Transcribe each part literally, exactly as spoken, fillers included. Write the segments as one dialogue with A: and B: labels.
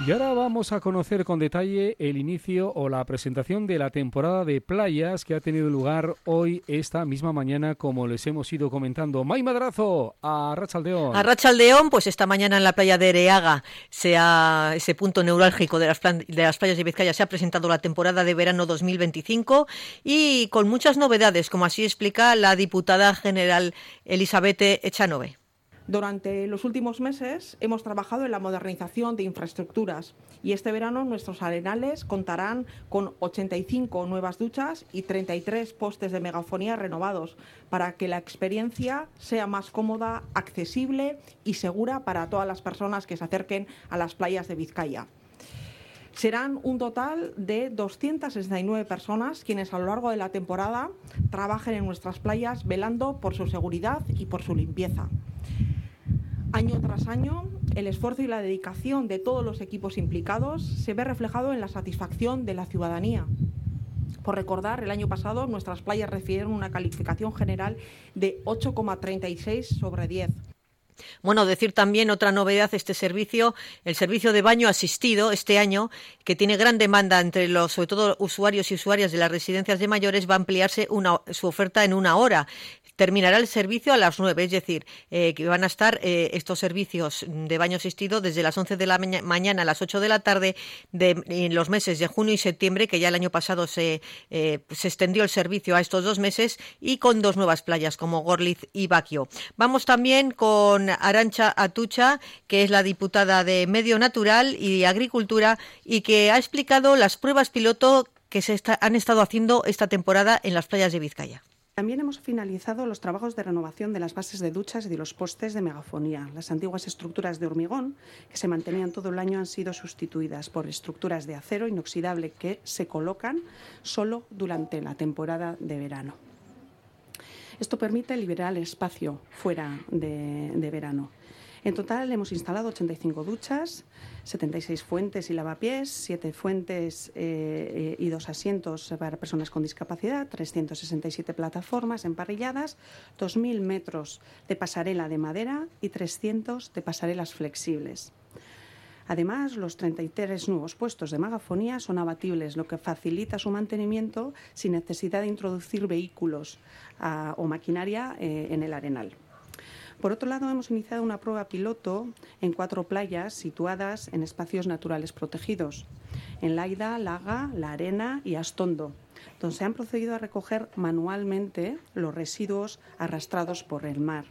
A: Y ahora vamos a conocer con detalle el inicio o la presentación de la temporada de playas que ha tenido lugar hoy, esta misma mañana, como les hemos ido comentando. May Madrazo, a Arratsaldeon.
B: A Arratsaldeon, pues esta mañana en la playa de Ereaga, sea ese punto neurálgico de las, plan- de las playas de Vizcaya, se ha presentado la temporada de verano dos mil veinticinco y con muchas novedades, como así explica la diputada general Elisabete Echanove.
C: Durante los últimos meses hemos trabajado en la modernización de infraestructuras y este verano nuestros arenales contarán con ochenta y cinco nuevas duchas y treinta y tres postes de megafonía renovados para que la experiencia sea más cómoda, accesible y segura para todas las personas que se acerquen a las playas de Vizcaya. Serán un total de doscientas sesenta y nueve personas quienes a lo largo de la temporada trabajen en nuestras playas velando por su seguridad y por su limpieza. Año tras año, el esfuerzo y la dedicación de todos los equipos implicados se ve reflejado en la satisfacción de la ciudadanía. Por recordar, el año pasado nuestras playas recibieron una calificación general de ocho coma treinta y seis sobre diez.
B: Bueno, decir también otra novedad, este servicio, el servicio de baño asistido este año, que tiene gran demanda entre los, sobre todo, usuarios y usuarias de las residencias de mayores, va a ampliarse una, su oferta en una hora. Terminará el servicio a las nueve, es decir, eh, que van a estar eh, estos servicios de baño asistido desde las once de la maña- mañana a las ocho de la tarde de, en los meses de junio y septiembre, que ya el año pasado se, eh, se extendió el servicio a estos dos meses, y con dos nuevas playas como Gorliz y Baquio. Vamos también con Arantxa Atutxa, que es la diputada de Medio Natural y Agricultura, y que ha explicado las pruebas piloto que se está, han estado haciendo esta temporada en las playas de Vizcaya.
D: También hemos finalizado los trabajos de renovación de las bases de duchas y de los postes de megafonía. Las antiguas estructuras de hormigón, que se mantenían todo el año, han sido sustituidas por estructuras de acero inoxidable que se colocan solo durante la temporada de verano. Esto permite liberar el espacio fuera de, de verano. En total hemos instalado ochenta y cinco duchas, setenta y seis fuentes y lavapiés, siete fuentes eh, y dos asientos para personas con discapacidad, trescientas sesenta y siete plataformas emparrilladas, dos mil metros de pasarela de madera y trescientos de pasarelas flexibles. Además, los treinta y tres nuevos puestos de megafonía son abatibles, lo que facilita su mantenimiento sin necesidad de introducir vehículos uh, o maquinaria eh, en el arenal. Por otro lado, hemos iniciado una prueba piloto en cuatro playas situadas en espacios naturales protegidos, en Laida, Laga, La Arena y Astondo, donde se han procedido a recoger manualmente los residuos arrastrados por el mar.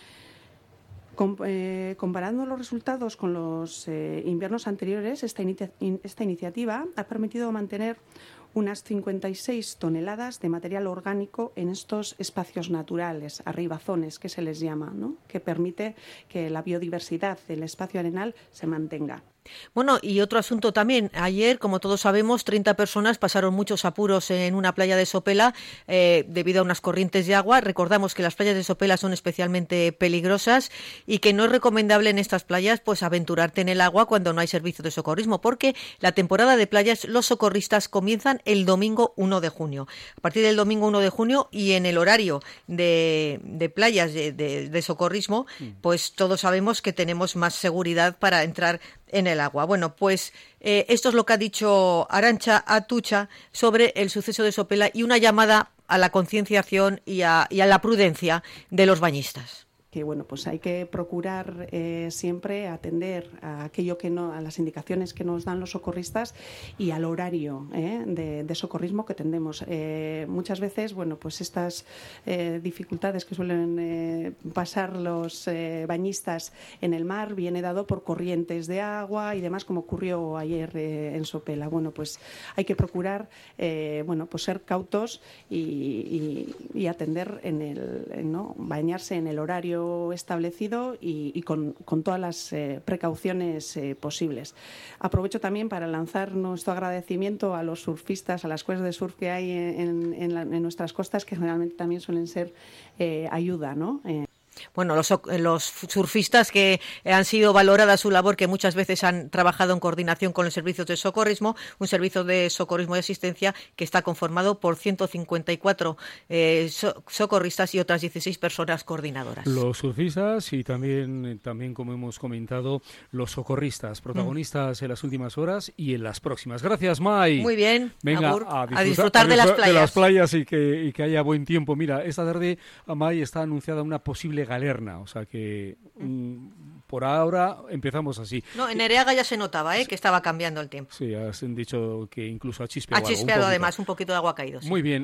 D: Com, eh, comparando los resultados con los eh, inviernos anteriores, esta, inicia, in, esta iniciativa ha permitido mantener unas cincuenta y seis toneladas de material orgánico en estos espacios naturales, arribazones, que se les llama, ¿no? Que permite que la biodiversidad del espacio arenal se mantenga.
B: Bueno, y otro asunto también. Ayer, como todos sabemos, treinta personas pasaron muchos apuros en una playa de Sopela eh, debido a unas corrientes de agua. Recordamos que las playas de Sopela son especialmente peligrosas y que no es recomendable en estas playas pues aventurarte en el agua cuando no hay servicio de socorrismo, porque la temporada de playas, los socorristas comienzan el domingo uno de junio. A partir del domingo uno de junio y en el horario de, de playas de, de, de socorrismo, pues todos sabemos que tenemos más seguridad para entrar en el agua. Bueno, pues eh, esto es lo que ha dicho Arantxa Atutxa sobre el suceso de Sopela y una llamada a la concienciación y a, y a la prudencia de los bañistas.
D: Que bueno, pues hay que procurar eh, siempre atender a aquello que no, a las indicaciones que nos dan los socorristas y al horario eh, de, de socorrismo que tendemos. Eh, muchas veces, bueno, pues estas eh, dificultades que suelen eh, pasar los eh, bañistas en el mar viene dado por corrientes de agua y demás, como ocurrió ayer eh, en Sopela. Bueno, pues hay que procurar, eh, bueno, pues ser cautos y, y, y atender en el, ¿no? bañarse en el horario establecido y, y con, con todas las eh, precauciones eh, posibles. Aprovecho también para lanzar nuestro agradecimiento a los surfistas, a las escuelas de surf que hay en, en, la, en nuestras costas, que generalmente también suelen ser eh, ayuda, ¿no? Eh,
B: Bueno, los, los surfistas que han sido valorada su labor, que muchas veces han trabajado en coordinación con los servicios de socorrismo, un servicio de socorrismo y asistencia que está conformado por ciento cincuenta y cuatro eh, so, socorristas y otras dieciséis personas coordinadoras.
A: Los surfistas y también, también como hemos comentado, los socorristas, protagonistas mm. en las últimas horas y en las próximas. Gracias, May.
B: Muy bien,
A: venga
B: Agur,
A: a disfrutar,
B: a disfrutar de las playas.
A: De las playas y que, y que haya buen tiempo. Mira, esta tarde, May, está anunciada una posible galerna, o sea que mm, por ahora empezamos así.
B: No, en Ereaga ya se notaba, ¿eh? que estaba cambiando el tiempo.
A: Sí, has dicho que incluso ha chispeado.
B: Ha chispeado
A: algo, un
B: además, un poquito de agua ha caído. Sí.
A: Muy bien.